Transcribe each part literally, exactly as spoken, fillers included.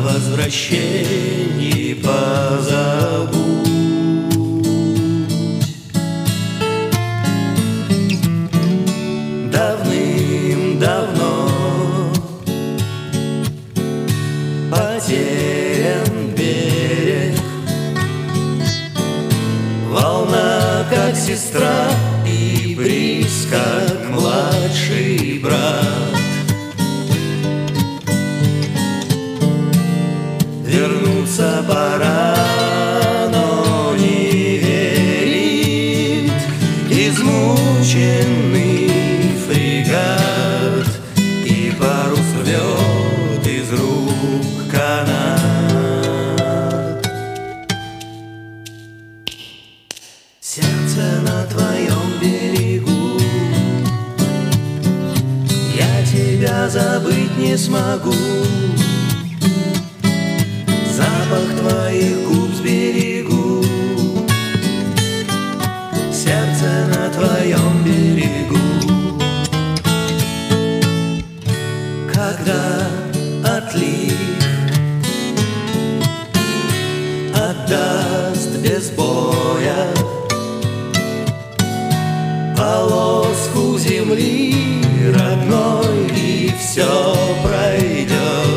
возвращении позабудь. Давным-давно потерян берег, волна как сестра и бриз как младший брат. Вернуться пора, но не верит измученный фрегат, и парус рвет из рук канат. Сердце на твоем берегу, я тебя забыть не смогу. Запах твоих губ сберегу, сердце на твоем берегу. Когда отлив отдаст без боя полоску земли родной, и все пройдет,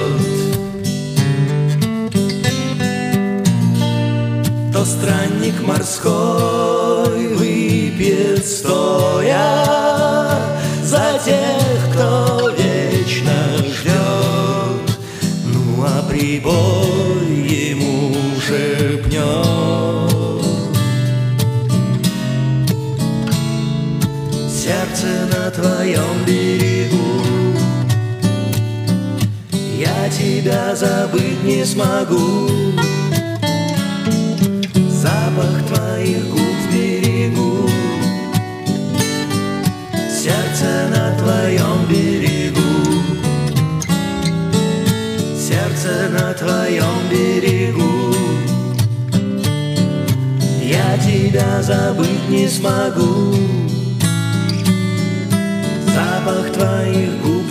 то странник морской выпьет стоя за тех, кто вечно ждет. Ну а прибой ему шепнет: сердце на твоем берегу, я тебя забыть не смогу. Запах твоих губ сберегу, сердце на твоем берегу, сердце на твоем берегу. Я тебя забыть не смогу. Запах твоих губ